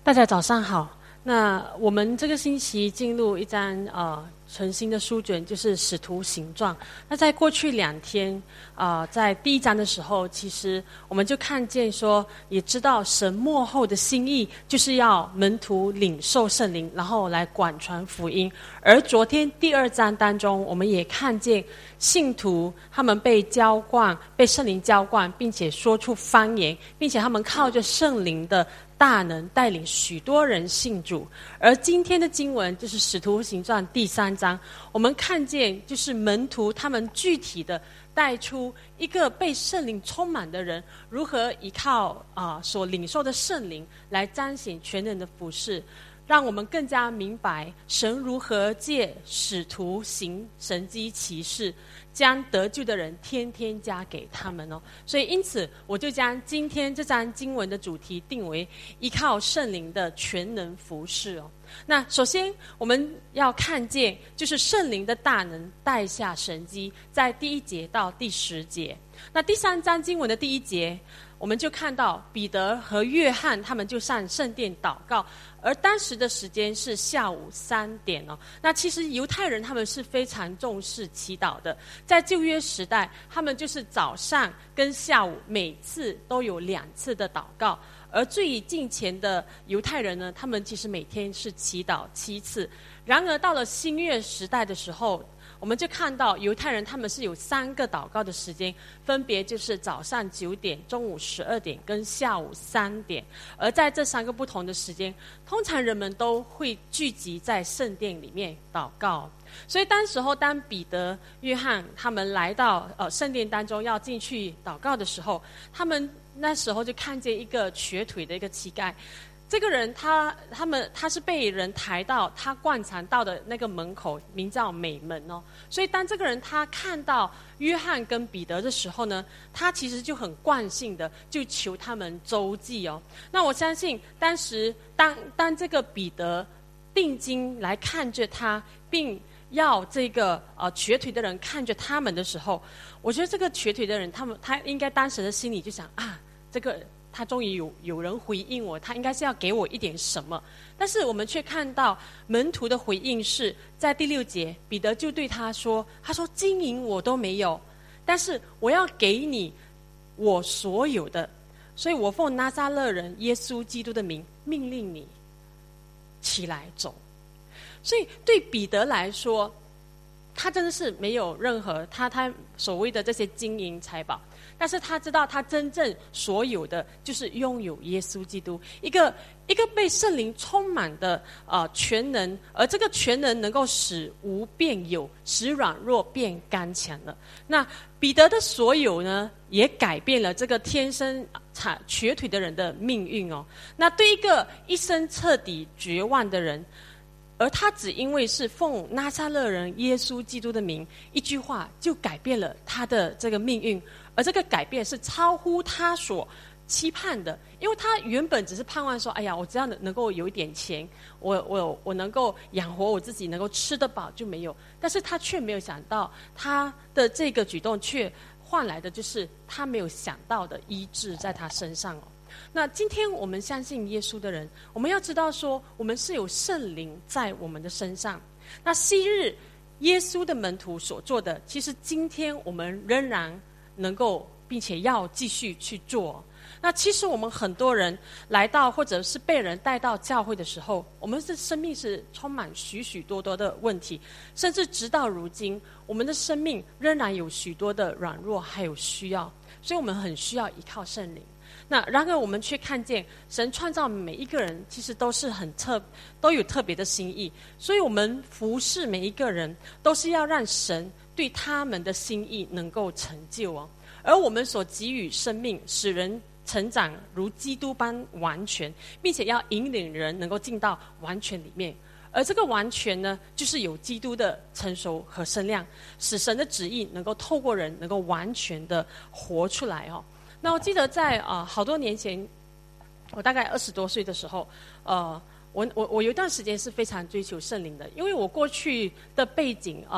大家早上好。那我们这个星期进入一张全新的书卷，就是《使徒行传》。那在过去2天在第1章的时候，其实我们就看见说，也知道神末后的心意就是要门徒领受圣灵，然后来广传福音。而昨天第2章当中，我们也看见信徒他们被浇灌，被圣灵浇灌，并且说出方言，并且他们靠着圣灵的大能带领许多人信主。而今天的经文就是《使徒行传》第3章，我们看见就是门徒他们具体的带出一个被圣灵充满的人如何依靠所领受的圣灵来彰显全能的服事，让我们更加明白神如何借使徒行神迹奇事，将得救的人天天加给他们哦。所以因此我就将今天这章经文的主题定为依靠圣灵的全能服事哦。那首先我们要看见就是圣灵的大能带下神迹，在第1节到第10节。那第3章经文的第1节，我们就看到彼得和约翰他们就上圣殿祷告，而当时的时间是下午3点哦。那其实犹太人他们是非常重视祈祷的，在旧约时代，他们就是早上跟下午每次都有2次的祷告。而最近前的犹太人呢，他们其实每天是祈祷7次。然而到了新约时代的时候，我们就看到犹太人他们是有3个祷告的时间，分别就是早上9点、中午12点跟下午3点。而在这3个不同的时间，通常人们都会聚集在圣殿里面祷告。所以当彼得、约翰他们来到圣殿当中要进去祷告的时候，他们那时候就看见一个瘸腿的一个乞丐。这个人他是被人抬到他灌肠道的那个门口，名叫美门哦。所以当这个人他看到约翰跟彼得的时候呢，他其实就很惯性的就求他们周济哦。那我相信当时当这个彼得定睛来看着他，并要这个瘸腿的人看着他们的时候，我觉得这个瘸腿的人他应该当时的心里就想这个他终于有人回应我，他应该是要给我一点什么。但是我们却看到门徒的回应是在第6节，彼得就对他说金银我都没有，但是我要给你我所有的，所以我奉拿撒勒人耶稣基督的名命令你起来走。所以对彼得来说，他真的是没有任何他所谓的这些金银财宝，但是他知道他真正所有的就是拥有耶稣基督，一个被圣灵充满的全能，而这个全能能够使无变有，使软弱变刚强了。那彼得的所有呢，也改变了这个天生瘸腿的人的命运哦。那对一个一生彻底绝望的人，而他只因为是奉拿撒勒人耶稣基督的名，一句话就改变了他的这个命运。而这个改变是超乎他所期盼的，因为他原本只是盼望说，我只要能够有一点钱，我能够养活我自己，能够吃得饱就没有。但是他却没有想到，他的这个举动却换来的就是他没有想到的医治在他身上哦。那今天我们相信耶稣的人，我们要知道说，我们是有圣灵在我们的身上。那昔日耶稣的门徒所做的，其实今天我们仍然能够并且要继续去做。那其实我们很多人来到或者是被人带到教会的时候，我们的生命是充满许许多多的问题，甚至直到如今，我们的生命仍然有许多的软弱还有需要，所以我们很需要依靠圣灵。那然而我们却看见神创造每一个人其实都有特别的心意，所以我们服侍每一个人都是要让神对他们的心意能够成就哦。而我们所给予生命，使人成长如基督般完全，并且要引领人能够进到完全里面。而这个完全呢，就是有基督的成熟和身量，使神的旨意能够透过人能够完全的活出来哦。那我记得在好多年前，我大概20多岁的时候，我有一段时间是非常追求圣灵的，因为我过去的背景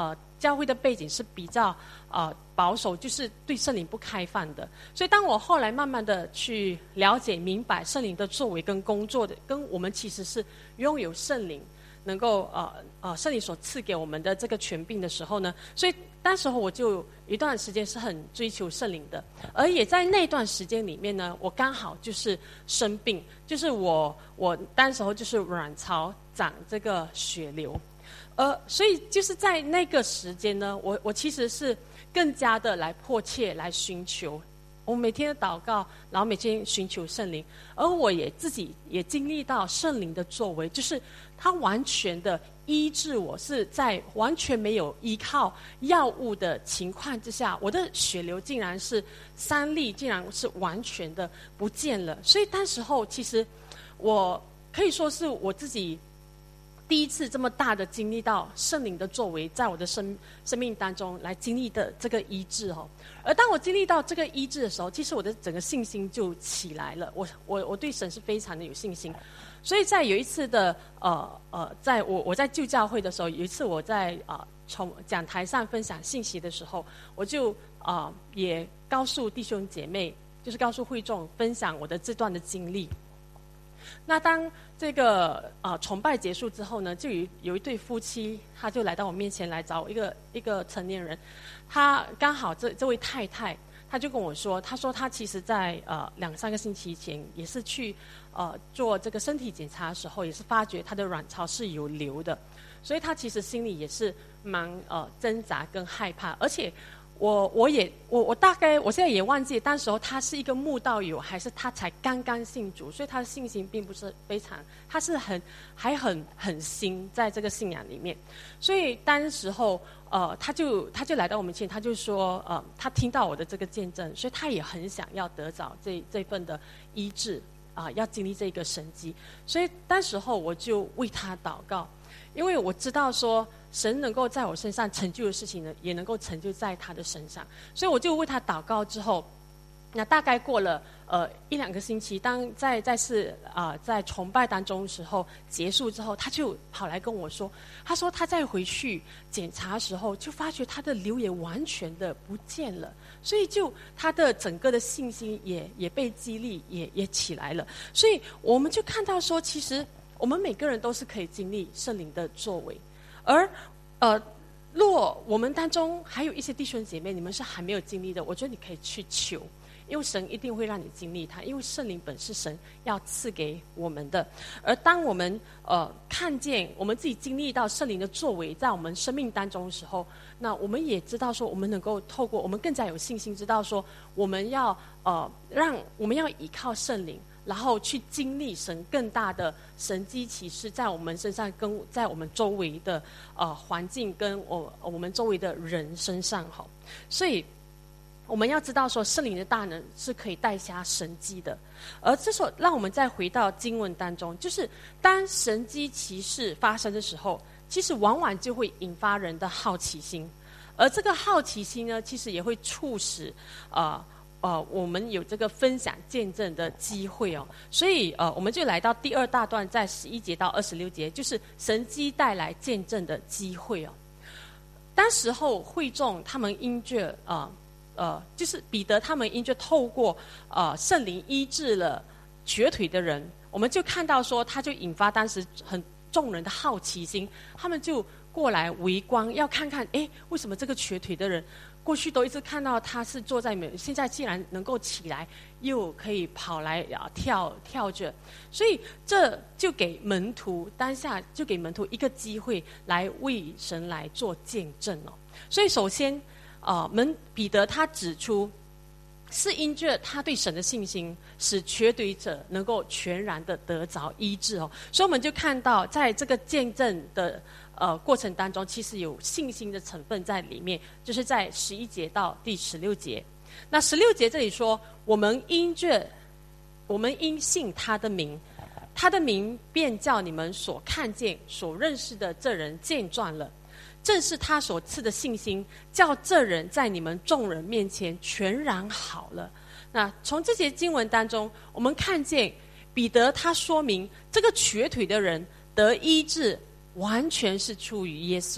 教会的背景是比较保守，就是对圣灵不开放的。所以当我后来慢慢的去了解明白圣灵的作为跟工作的，跟我们其实是拥有圣灵，能够圣灵所赐给我们的这个权柄的时候呢，所以当时候我就有一段时间是很追求圣灵的，而也在那段时间里面呢，我刚好就是生病，就是我当时候就是卵巢长这个血瘤，所以就是在那个时间呢，我其实是更加的来迫切来寻求，我每天的祷告，然后每天寻求圣灵，而我也自己也经历到圣灵的作为，就是他完全的医治我，是在完全没有依靠药物的情况之下，我的血瘤竟然是3粒，竟然是完全的不见了。所以当时候其实我可以说是我自己第一次这么大的经历到圣灵的作为，在我的生命当中来经历的这个医治哦。而当我经历到这个医治的时候，其实我的整个信心就起来了。我对神是非常的有信心，所以在有一次的在我在旧教会的时候，有一次我在从讲台上分享信息的时候，我就也告诉弟兄姐妹，就是告诉会众分享我的这段的经历。那当这个崇拜结束之后呢，就有一对夫妻，他就来到我面前来找我一个成年人，他刚好这位太太，他就跟我说，他说他其实在2-3个星期前也是去做这个身体检查的时候，也是发觉他的卵巢是有瘤的，所以他其实心里也是蛮挣扎跟害怕，而且我大概我现在也忘记当时候他是一个慕道友，还是他才刚刚信主，所以他的信心并不是非常，他是还很新在这个信仰里面。所以当时候他就来到我们前，他就说他听到我的这个见证，所以他也很想要得着这份的医治要经历这个神迹。所以当时候我就为他祷告，因为我知道说神能够在我身上成就的事情呢，也能够成就在他的身上，所以我就为他祷告之后，那大概过了1-2个星期，当再次在崇拜当中的时候结束之后，他就跑来跟我说，他说他再回去检查的时候，就发觉他的瘤也完全的不见了，所以就他的整个的信心也被激励，也起来了。所以我们就看到说，其实我们每个人都是可以经历圣灵的作为，而若我们当中还有一些弟兄姐妹，你们是还没有经历的，我觉得你可以去求，因为神一定会让你经历它，因为圣灵本是神要赐给我们的。而当我们看见我们自己经历到圣灵的作为在我们生命当中的时候，那我们也知道说，我们能够透过我们更加有信心，知道说我们要依靠圣灵，然后去经历神更大的神迹奇事在我们身上，跟在我们周围的环境跟我们周围的人身上哈。所以我们要知道说，圣灵的大能是可以带下神迹的。而这时候让我们再回到经文当中，就是当神迹奇事发生的时候，其实往往就会引发人的好奇心，而这个好奇心呢，其实也会促使我们有这个分享见证的机会哦。所以我们就来到第2大段，在11节到26节，就是神迹带来见证的机会哦。当时候会众他们因着就是彼得他们因着透过圣灵医治了瘸腿的人，我们就看到说，他就引发当时很众人的好奇心，他们就过来围观，要看看为什么这个瘸腿的人过去都一直看到他是坐在现在既然能够起来，又可以跑来跳着，所以这就给门徒当下就给门徒一个机会来为神来做见证哦。所以首先彼得他指出，是因着他对神的信心，使瘸腿者能够全然的得着医治哦。所以我们就看到，在这个见证的过程当中，其实有信心的成分在里面，就是在11节到第16节。那16节这里说，我们因信他的名，他的名便叫你们所看见、所认识的这人见状了。正是他所赐的信心，叫这人在你们众人面前全然好了。那从这节经文当中，我们看见彼得他说明，这个瘸腿的人得医治，完全是出于耶稣，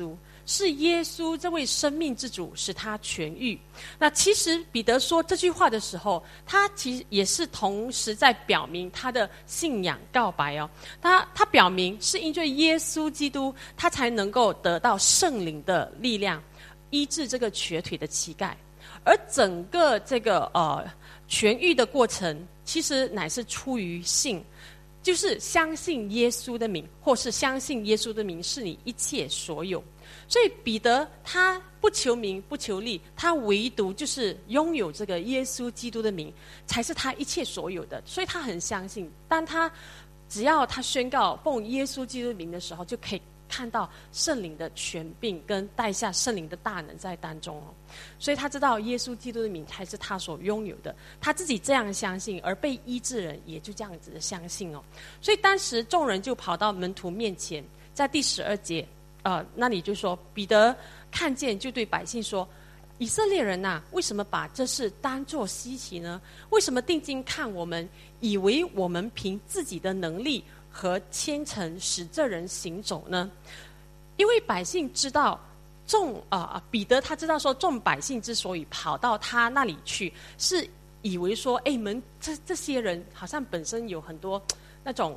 是耶稣这位生命之主使他痊愈。那其实彼得说这句话的时候，他其实也是同时在表明他的信仰告白哦。他表明是因为耶稣基督，他才能够得到圣灵的力量，医治这个瘸腿的乞丐。而整个这个痊愈的过程，其实乃是出于信，就是相信耶稣的名，或是相信耶稣的名是你一切所有。所以彼得他不求名不求利，他唯独就是拥有这个耶稣基督的名，才是他一切所有的。所以他很相信，当他只要他宣告奉耶稣基督的名的时候，就可以看到圣灵的权柄跟带下圣灵的大能在当中哦。所以他知道耶稣基督的名才是他所拥有的，他自己这样相信，而被医治人也就这样子的相信哦。所以当时众人就跑到门徒面前，在第12节那里就说，彼得看见就对百姓说，以色列人啊，为什么把这事当作稀奇呢？为什么定睛看我们，以为我们凭自己的能力和虔诚使这人行走呢？因为百姓知道彼得他知道说，众百姓之所以跑到他那里去，是以为说，这些人好像本身有很多那种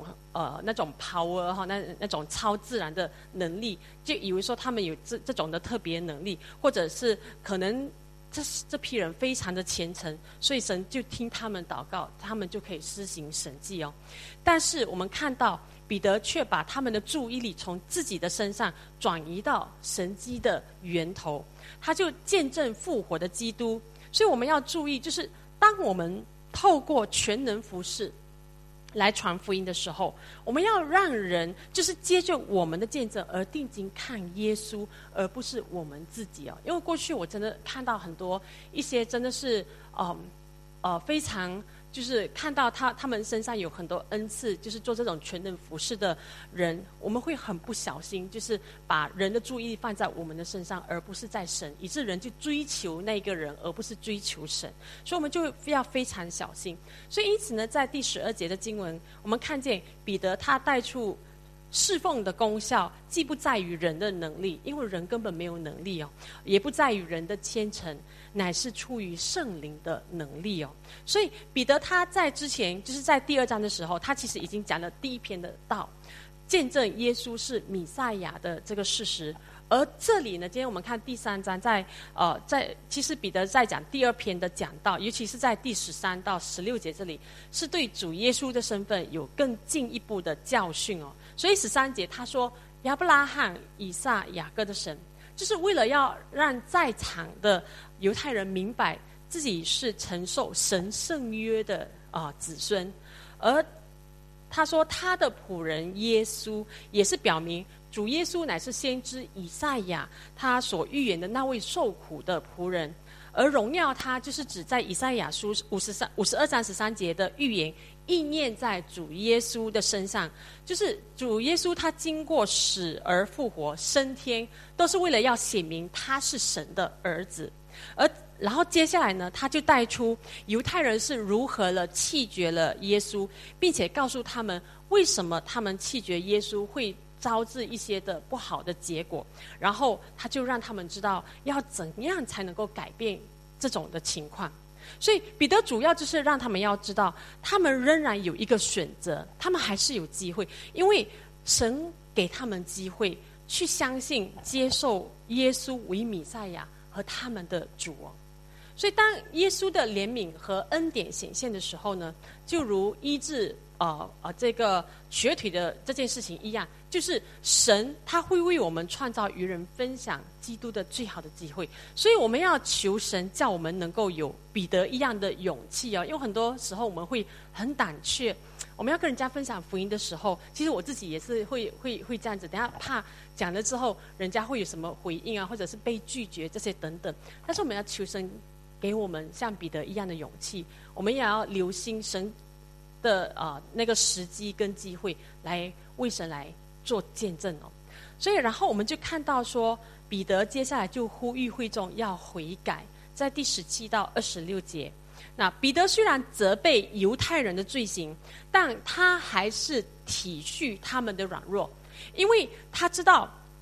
power 哈，那种超自然的能力，就以为说他们有这种的特别能力，或者是可能这批人非常的虔诚，所以神就听他们祷告，他们就可以施行神迹哦。但是我们看到彼得却把他们的注意力从自己的身上转移到神迹的源头，他就见证复活的基督。所以我们要注意，就是当我们透过全能服事来传福音的时候，我们要让人就是接着我们的见证而定睛看耶稣，而不是我们自己哦。因为过去我真的看到很多一些真的是非常就是看到他们身上有很多恩赐，就是做这种全能服事的人，我们会很不小心，就是把人的注意力放在我们的身上，而不是在神，以致人去追求那个人，而不是追求神。所以我们就要非常小心。所以因此呢，在第12节的经文，我们看见彼得他带出侍奉的功效，既不在于人的能力，因为人根本没有能力哦，也不在于人的虔诚，乃是出于圣灵的能力哦。所以彼得他在之前，就是在第2章的时候，他其实已经讲了第1篇的道，见证耶稣是弥赛亚的这个事实。而这里呢，今天我们看第3章，其实彼得在讲第2篇的讲道，尤其是在第13到16节这里，是对主耶稣的身份有更进一步的教训哦。所以13节他说，亚伯拉罕、以撒、雅各的神，就是为了要让在场的犹太人明白自己是承受神圣约的子孙。而他说他的仆人耶稣也是表明主耶稣乃是先知以赛亚他所预言的那位受苦的仆人，而荣耀他就是指在以赛亚书52章13节的预言应验在主耶稣的身上，就是主耶稣他经过死而复活升天，都是为了要显明他是神的儿子。然后接下来呢，他就带出犹太人是如何了弃绝了耶稣，并且告诉他们为什么他们弃绝耶稣会招致一些的不好的结果，然后他就让他们知道要怎样才能够改变这种的情况。所以彼得主要就是让他们要知道，他们仍然有一个选择，他们还是有机会，因为神给他们机会去相信接受耶稣为弥赛亚和他们的主哦。所以当耶稣的怜悯和恩典显现的时候呢，就如医治这个瘸腿的这件事情一样，就是神他会为我们创造与人分享基督的最好的机会。所以我们要求神叫我们能够有彼得一样的勇气哦。因为很多时候我们会很胆怯，我们要跟人家分享福音的时候，其实我自己也是会这样子，等下怕讲了之后人家会有什么回应啊，或者是被拒绝这些等等。但是我们要求神给我们像彼得一样的勇气，我们也要留心神的那个时机跟机会来为神来做见证哦。所以然后我们就看到说，彼得接下来就呼吁会众要悔改，在第17到26节。那彼得虽然责备犹太人的罪行，但他还是体恤他们的软弱，因为他知道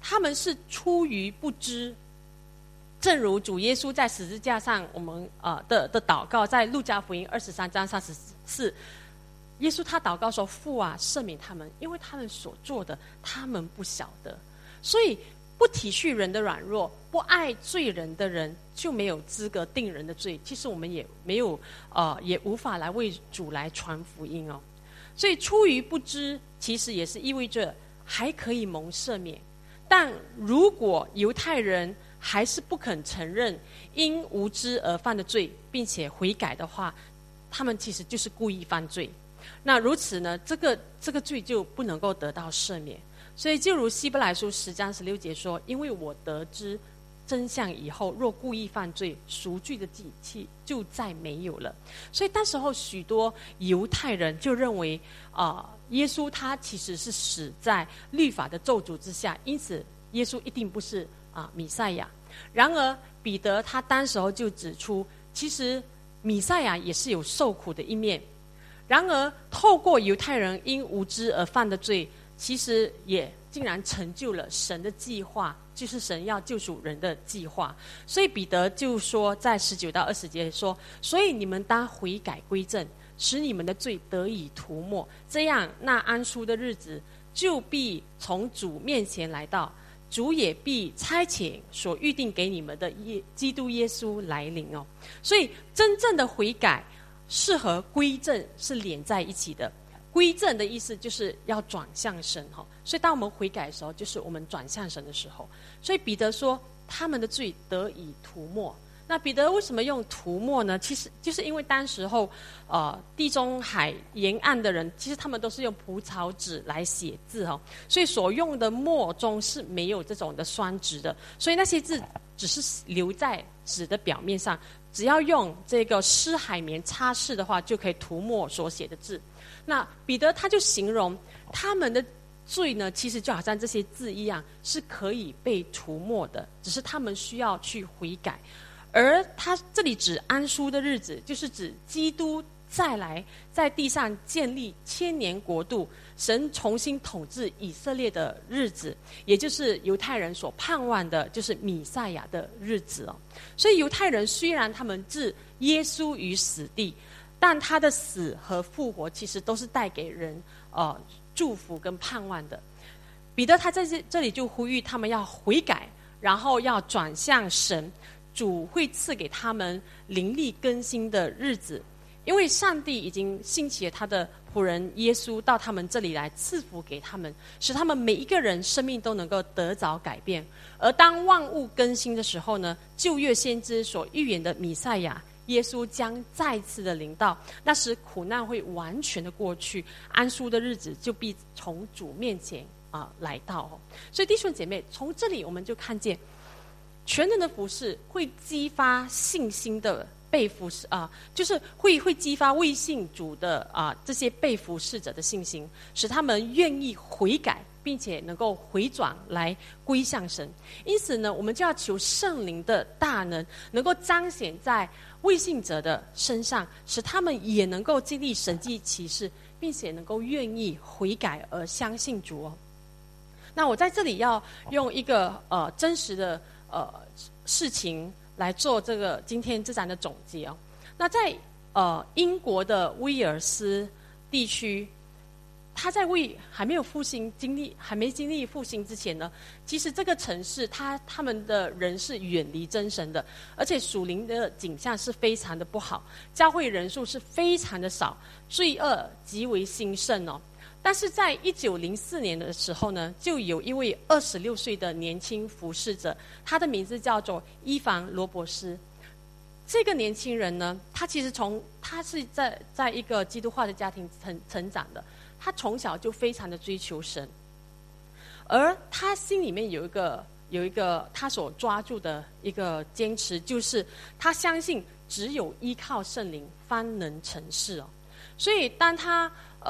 他们是出于不知。正如主耶稣在十字架上我们的祷告，在路加福音23章34，耶稣他祷告说：父啊，赦免他们，因为他们所做的他们不晓得。所以不体恤人的软弱，不爱罪人的人，就没有资格定人的罪。其实我们也没有也无法来为主来传福音哦。所以出于不知，其实也是意味着还可以蒙赦免。但如果犹太人还是不肯承认因无知而犯的罪，并且悔改的话，他们其实就是故意犯罪。那如此呢，这个罪就不能够得到赦免。所以就如希伯来书10章16节说：因为我得知真相以后，若故意犯罪，赎罪的祭器就再没有了。所以那时候许多犹太人就认为耶稣他其实是死在律法的咒诅之下，因此耶稣一定不是弥赛亚。然而彼得他当时候就指出，其实弥赛亚也是有受苦的一面。然而透过犹太人因无知而犯的罪，其实也竟然成就了神的计划，就是神要救赎人的计划。所以彼得就说，在19到20节说：所以你们当悔改归正，使你们的罪得以涂抹，这样那安舒的日子就必从主面前来到，主也必差遣所预定给你们的基督耶稣来临哦。所以真正的悔改是和归正是连在一起的。归正的意思就是要转向神哈，所以当我们悔改的时候，就是我们转向神的时候。所以彼得说他们的罪得以涂抹。那彼得为什么用涂抹呢？其实就是因为当时候地中海沿岸的人，其实他们都是用蒲草纸来写字哦，所以所用的墨中是没有这种的酸质的，所以那些字只是留在纸的表面上，只要用这个湿海绵擦拭的话，就可以涂抹所写的字。那彼得他就形容他们的罪呢，其实就好像这些字一样，是可以被涂抹的，只是他们需要去悔改。而他这里指安舒的日子，就是指基督再来在地上建立1000年国度，神重新统治以色列的日子，也就是犹太人所盼望的，就是弥赛亚的日子哦。所以犹太人虽然他们置耶稣于死地，但他的死和复活其实都是带给人祝福跟盼望的。彼得他在这里就呼吁他们要悔改，然后要转向神，主会赐给他们灵力更新的日子，因为上帝已经兴起了他的仆人耶稣到他们这里来赐福给他们，使他们每一个人生命都能够得着改变。而当万物更新的时候呢，旧约先知所预言的弥赛亚耶稣将再次的临到，那时苦难会完全的过去，安舒的日子就必从主面前来到。所以弟兄姐妹，从这里我们就看见全人的服事会激发信心的被服侍就是会激发未信主的这些被服侍者的信心，使他们愿意悔改，并且能够回转来归向神。因此呢，我们就要求圣灵的大能能够彰显在未信者的身上，使他们也能够经历神迹奇事，并且能够愿意悔改而相信主哦。那我在这里要用一个真实的事情来做这个今天这章的总结哦。那在英国的威尔斯地区，他在还没经历复兴之前呢，其实这个城市他们的人是远离真神的，而且属灵的景象是非常的不好，教会人数是非常的少，罪恶极为兴盛哦。但是在1904年的时候呢，就有一位26岁的年轻服侍者，他的名字叫做伊凡罗伯斯。这个年轻人呢，他其实他是在一个基督化的家庭成长的，他从小就非常的追求神，而他心里面有一个他所抓住的一个坚持，就是他相信只有依靠圣灵方能成事哦。所以当他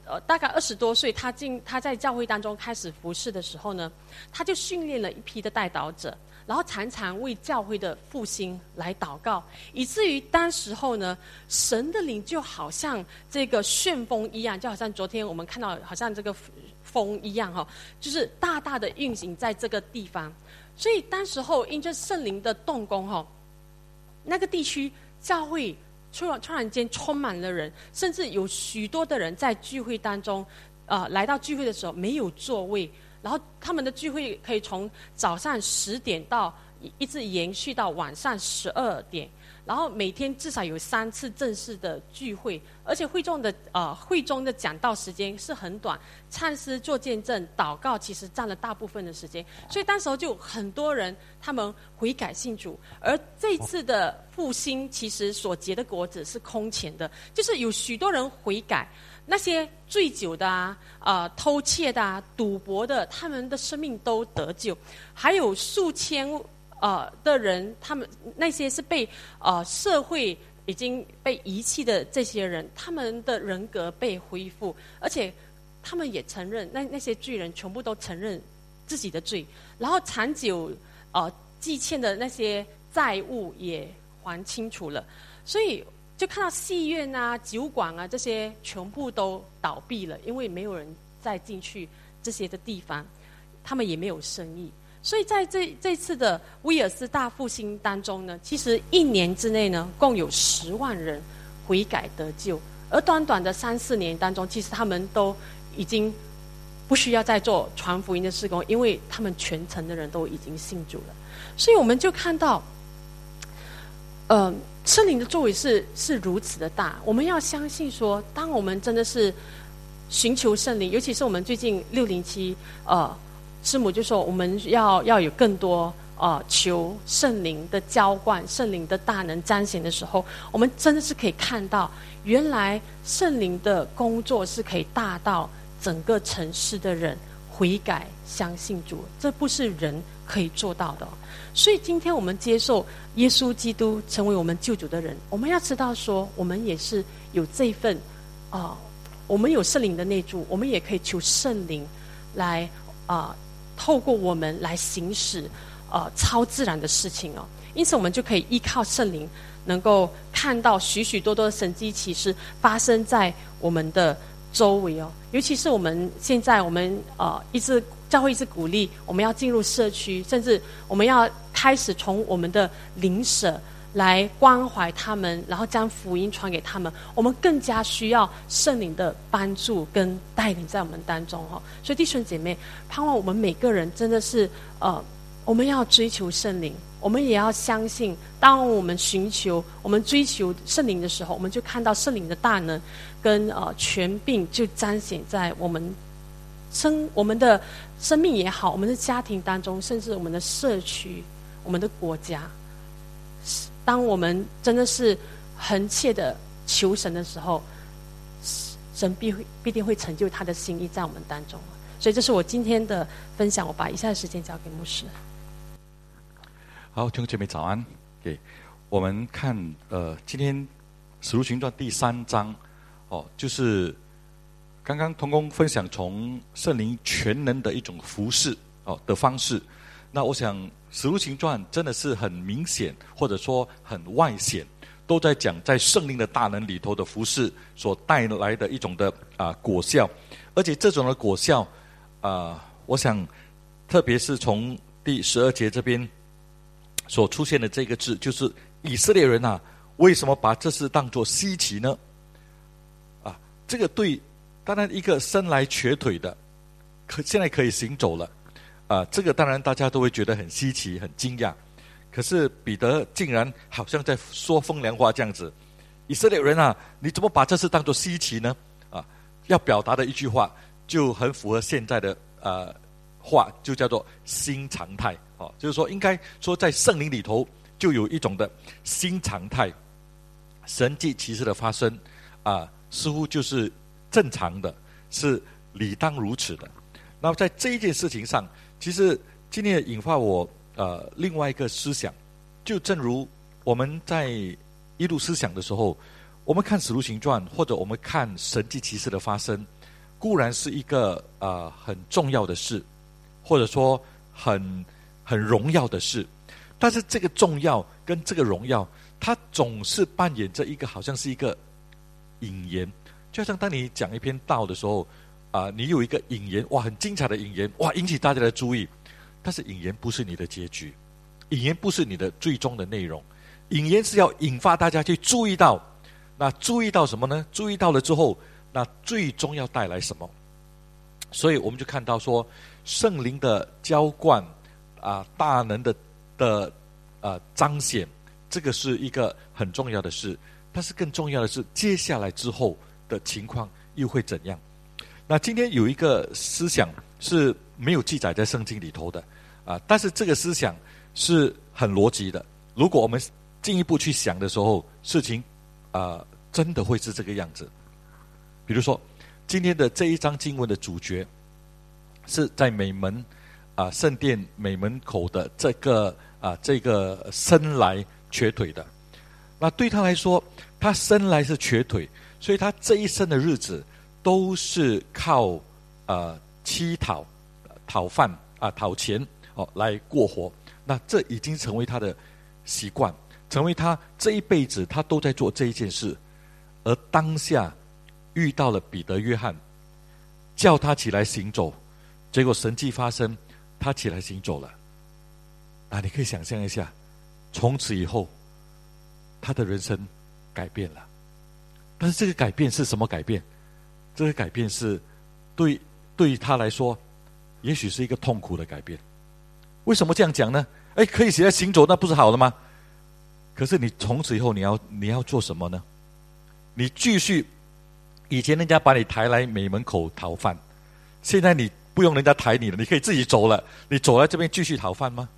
大概20多岁，他在教会当中开始服侍的时候呢，他就训练了一批的代祷者，然后常常为教会的复兴来祷告，以至于当时候呢，神的灵就好像这个旋风一样，就好像昨天我们看到好像这个风一样就是大大的运行在这个地方。所以当时候因着圣灵的动工那个地区教会突然间充满了人，甚至有许多的人在聚会当中来到聚会的时候没有座位，然后他们的聚会可以从早上10点到一直延续到晚上12点，然后每天至少有3次正式的聚会，而且会中的讲道时间是很短，唱诗做见证祷告其实占了大部分的时间，所以当时候就很多人他们悔改信主。而这次的复兴其实所结的果子是空前的，就是有许多人悔改，那些醉酒的偷窃的赌博的，他们的生命都得救，还有数千的人，他们那些是被社会已经被遗弃的这些人，他们的人格被恢复，而且他们也承认那些罪人全部都承认自己的罪，然后长久积欠的那些债务也还清楚了，所以就看到戏院酒馆这些全部都倒闭了，因为没有人再进去这些的地方，他们也没有生意。所以在这次的威尔斯大复兴当中呢，其实1年之内呢，共有10万人悔改得救，而短短的3-4年当中，其实他们都已经不需要再做传福音的事工，因为他们全城的人都已经信主了。所以我们就看到圣灵的作为是如此的大，我们要相信说，当我们真的是寻求圣灵，尤其是我们最近607师母就说我们要有更多求圣灵的浇灌，圣灵的大能彰显的时候，我们真的是可以看到，原来圣灵的工作是可以大到整个城市的人悔改相信主，这不是人可以做到的。所以今天我们接受耶稣基督成为我们救主的人，我们要知道说，我们也是有这份我们有圣灵的内住，我们也可以求圣灵来透过我们来行使超自然的事情因此我们就可以依靠圣灵，能够看到许许多多的神迹奇事发生在我们的周围尤其是我们现在教会一直鼓励我们要进入社区，甚至我们要开始从我们的邻舍来关怀他们，然后将福音传给他们，我们更加需要圣灵的帮助跟带领在我们当中所以弟兄姐妹，盼望我们每个人真的是我们要追求圣灵，我们也要相信，当我们追求圣灵的时候，我们就看到圣灵的大能跟权柄就彰显在我们的生命也好，我们的家庭当中，甚至我们的社区，我们的国家。当我们真的是恒切的求神的时候，神必定会成就他的心意在我们当中。所以这是我今天的分享，我把以下的时间交给牧师。 好，弟兄姐妹早安。我们看今天使徒行传第3章就是刚刚同工分享从圣灵全能的一种服事的方式。那我想使徒行传真的是很明显，或者说很外显，都在讲在圣灵的大能里头的服事所带来的一种的果效。而且这种的果效我想特别是从第12节这边所出现的这个字，就是以色列人为什么把这事当作稀奇呢？这个对当然一个生来瘸腿的现在可以行走了这个当然大家都会觉得很稀奇很惊讶。可是彼得竟然好像在说风凉话这样子，以色列人你怎么把这事当作稀奇呢？要表达的一句话就很符合现在的话，就叫做新常态就是说应该说在圣灵里头就有一种的新常态，神迹奇事的发生似乎就是正常的，是理当如此的。那么在这一件事情上，其实今天也引发我另外一个思想，就正如我们在一路思想的时候，我们看使徒行传或者我们看神迹奇事的发生固然是一个很重要的事，或者说很荣耀的事，但是这个重要跟这个荣耀，它总是扮演着一个好像是一个引言，就像当你讲一篇道的时候，你有一个引言，哇，很精彩的引言，哇，引起大家的注意，但是引言不是你的结局，引言不是你的最终的内容，引言是要引发大家去注意到，那注意到什么呢？注意到了之后，那最终要带来什么？所以我们就看到说，圣灵的浇灌大能的彰显，这个是一个很重要的事。但是更重要的是，接下来之后的情况又会怎样？那今天有一个思想是没有记载在圣经里头的但是这个思想是很逻辑的。如果我们进一步去想的时候，事情真的会是这个样子。比如说，今天的这一章经文的主角是在美门圣殿美门口的这个生来瘸腿的。那对他来说，他生来是瘸腿，所以他这一生的日子都是靠乞讨、讨饭讨钱来过活。那这已经成为他的习惯，成为他这一辈子他都在做这一件事。而当下遇到了彼得、约翰，叫他起来行走，结果神迹发生，他起来行走了。你可以想象一下，从此以后他的人生改变了。但是这个改变是什么改变？这个改变是对他来说也许是一个痛苦的改变。为什么这样讲呢？可以起来行走，那不是好了吗？可是你从此以后你要做什么呢？你继续，以前人家把你抬来美门口讨饭，现在你不用人家抬你了，你可以自己走了。你走来这边继续讨饭吗？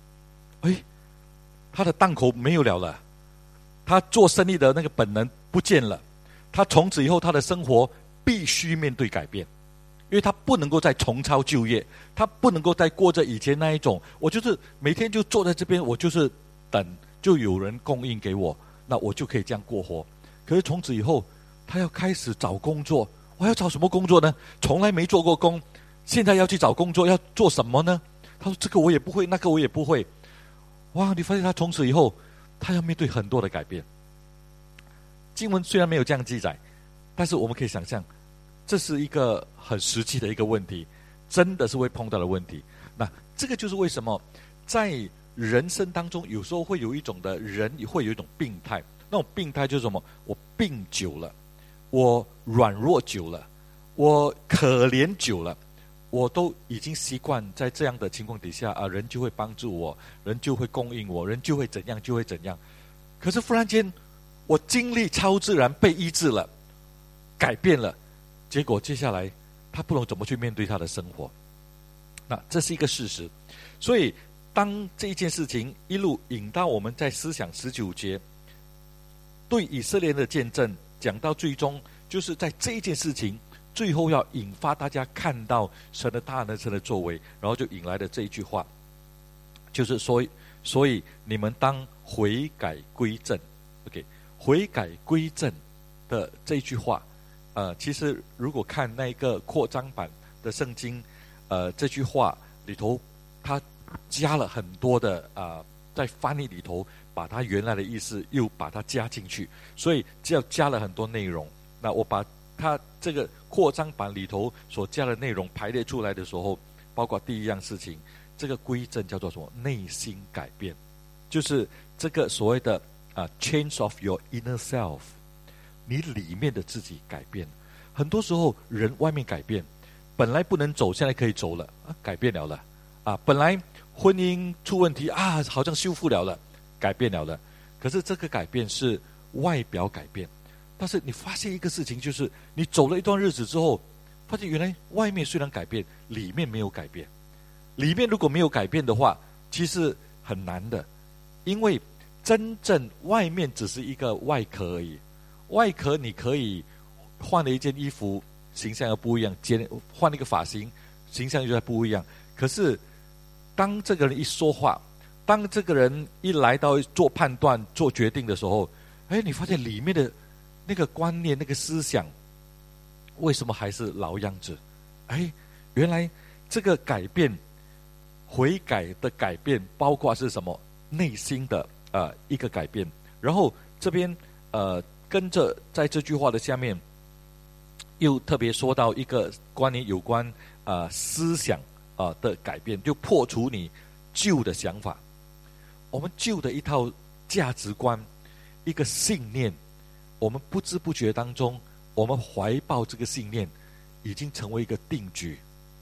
他的档口没有了，他做生意的那个本能不见了，他从此以后他的生活必须面对改变，因为他不能够再重操旧业，他不能够再过着以前那一种，我就是每天就坐在这边，我就是等就有人供应给我，那我就可以这样过活。可是从此以后他要开始找工作，我要找什么工作呢？从来没做过工，现在要去找工作，要做什么呢？他说这个我也不会，那个我也不会。哇，你发现他从此以后他要面对很多的改变。经文虽然没有这样记载，但是我们可以想象，这是一个很实际的一个问题，真的是会碰到的问题。那这个就是为什么在人生当中有时候会有一种的人会有一种病态，那种病态就是什么？我病久了，我软弱久了，我可怜久了，我都已经习惯在这样的情况底下人就会帮助我，人就会供应我，人就会怎样就会怎样。可是忽然间我经历超自然被医治了，改变了，结果接下来他不懂怎么去面对他的生活。那这是一个事实。所以当这一件事情一路引到我们在思想19节对以色列人的见证，讲到最终就是在这一件事情最后要引发大家看到神的大能、神的作为，然后就引来的这一句话，就是所以你们当悔改归正。 OK， 悔改归正的这一句话其实如果看那个扩张版的圣经这句话里头它加了很多的在翻译里头把它原来的意思又把它加进去，所以加了很多内容。那我把它这个扩张版里头所加的内容排列出来的时候，包括第一样事情，这个归正叫做什么？内心改变，就是这个所谓的change of your inner self， 你里面的自己改变。很多时候人外面改变，本来不能走现在可以走了改变了本来婚姻出问题好像修复了改变了可是这个改变是外表改变，但是你发现一个事情，就是你走了一段日子之后，发现原来外面虽然改变，里面没有改变。里面如果没有改变的话，其实很难的，因为真正外面只是一个外壳而已。外壳你可以换了一件衣服，形象又不一样；换了一个发型，形象又不一样。可是当这个人一说话，当这个人一来到做判断、做决定的时候，你发现里面的那个观念、那个思想为什么还是老样子？哎，原来这个改变，悔改的改变，包括是什么？内心的一个改变。然后这边跟着在这句话的下面，又特别说到一个有关思想的改变，就破除你旧的想法。我们旧的一套价值观，一个信念，我们不知不觉当中，我们怀抱这个信念，已经成为一个定局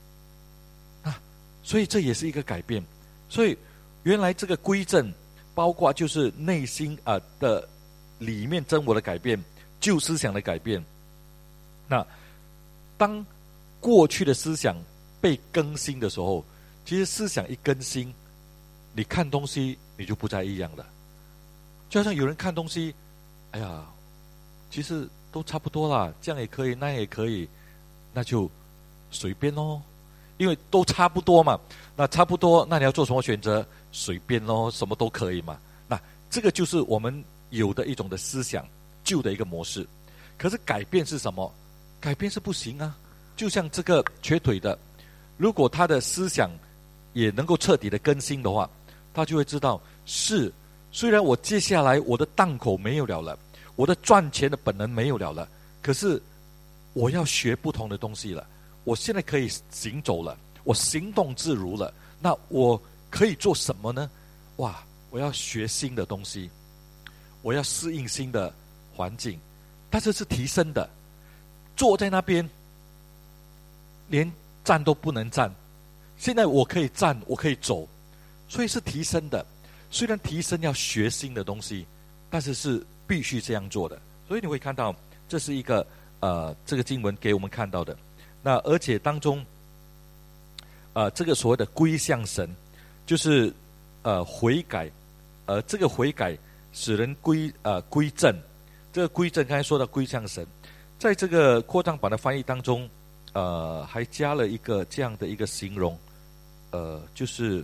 所以这也是一个改变。所以原来这个归正，包括就是内心的里面真我的改变，旧思想的改变。那当过去的思想被更新的时候，其实思想一更新，你看东西你就不再一样了。就好像有人看东西，哎呀，其实都差不多啦，这样也可以，那样也可以，那就随便咯，因为都差不多嘛。那差不多，那你要做什么选择？随便咯，什么都可以嘛。那这个就是我们有的一种的思想，旧的一个模式。可是改变是什么？改变是不行啊。就像这个瘸腿的，如果他的思想也能够彻底的更新的话，他就会知道，是虽然我接下来我的档口没有了，我的赚钱的本能没有了，可是我要学不同的东西了。我现在可以行走了，我行动自如了，那我可以做什么呢？哇，我要学新的东西，我要适应新的环境，但是是提升的。坐在那边连站都不能站，现在我可以站，我可以走，所以是提升的。虽然提升要学新的东西，但是是必须这样做的。所以你会看到，这是一个这个经文给我们看到的。那而且当中这个所谓的归向神，就是悔改，这个悔改使人归正。这个归正刚才说到归向神，在这个扩张版的翻译当中，还加了一个这样的一个形容，就是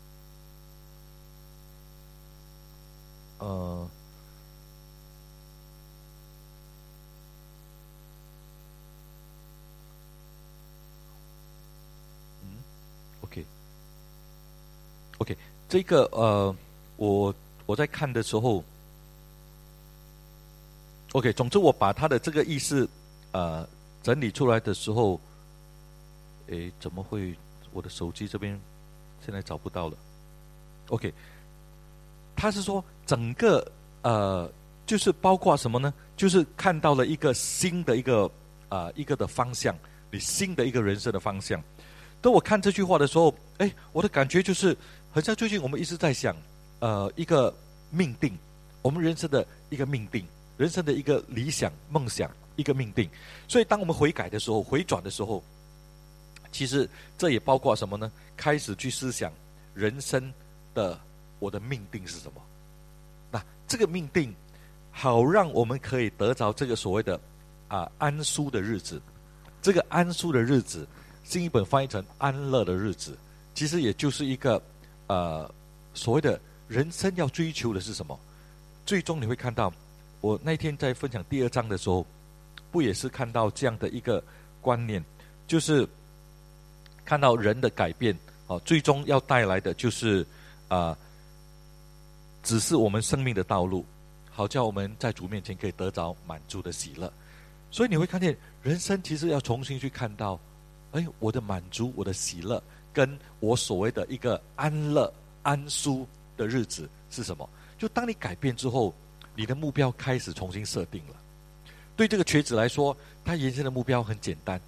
OK， 这个我在看的时候 ，OK， 总之我把他的这个意思整理出来的时候，怎么会我的手机这边现在找不到了 ？OK， 他是说整个就是包括什么呢？就是看到了一个新的一个的方向，你新的一个人生的方向。当我看这句话的时候，我的感觉就是很像最近我们一直在想一个命定，我们人生的一个命定，人生的一个理想梦想，一个命定。所以当我们悔改的时候，回转的时候，其实这也包括什么呢？开始去思想人生的我的命定是什么。那这个命定好让我们可以得着这个所谓的安舒的日子。这个安舒的日子，新译本翻译成安乐的日子，其实也就是一个所谓的人生要追求的是什么。最终你会看到，我那天在分享第2章的时候，不也是看到这样的一个观念，就是看到人的改变最终要带来的就是指示我们生命的道路，好叫我们在主面前可以得着满足的喜乐。所以你会看见人生其实要重新去看到，我的满足，我的喜乐，跟我所谓的一个安乐安舒的日子是什么。就当你改变之后，你的目标开始重新设定了。对这个瘸子来说，他原先的目标很简单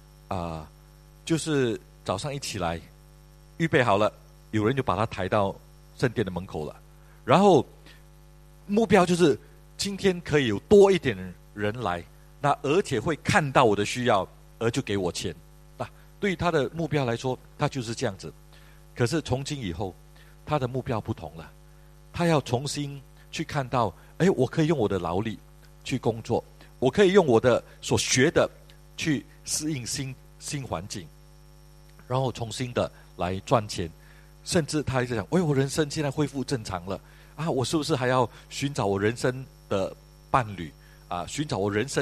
就是早上一起来预备好了，有人就把他抬到圣殿的门口了，然后目标就是今天可以有多一点人来，那而且会看到我的需要而就给我钱。对于他的目标来说，他就是这样子。可是从今以后，他的目标不同了，他要重新去看到，我可以用我的劳力去工作，我可以用我的所学的去适应新环境，然后重新的来赚钱。甚至他一直讲，我人生现在恢复正常了我是不是还要寻找我人生的伴侣寻找我人生的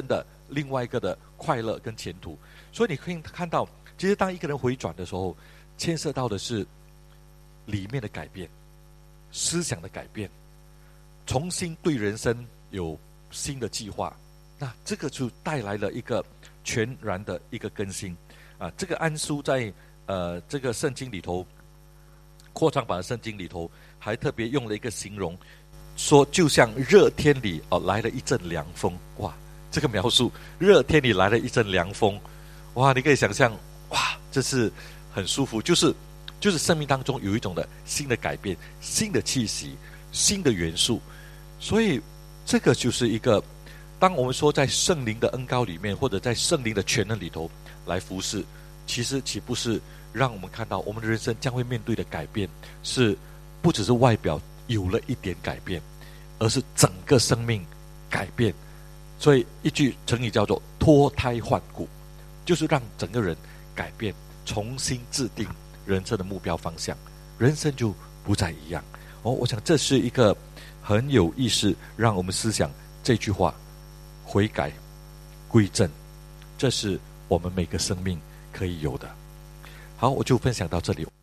另外一个的快乐跟前途。所以你可以看到，其实当一个人回转的时候，牵涉到的是里面的改变，思想的改变，重新对人生有新的计划。那这个就带来了一个全然的一个更新啊！这个安书在这个圣经里头，扩张版的圣经里头，还特别用了一个形容，说就像热天里来了一阵凉风。哇，这个描述，热天里来了一阵凉风，哇，你可以想象，哇，这是很舒服，就是生命当中有一种的新的改变，新的气息，新的元素。所以这个就是一个，当我们说在圣灵的恩膏里面，或者在圣灵的全能里头来服侍，其实岂不是让我们看到我们的人生将会面对的改变，是不只是外表有了一点改变，而是整个生命改变。所以一句成语叫做脱胎换骨，就是让整个人改变，重新制定人生的目标方向，人生就不再一样。我想这是一个很有意思，让我们思想这句话，悔改归正，这是我们每个生命可以有的。好，我就分享到这里。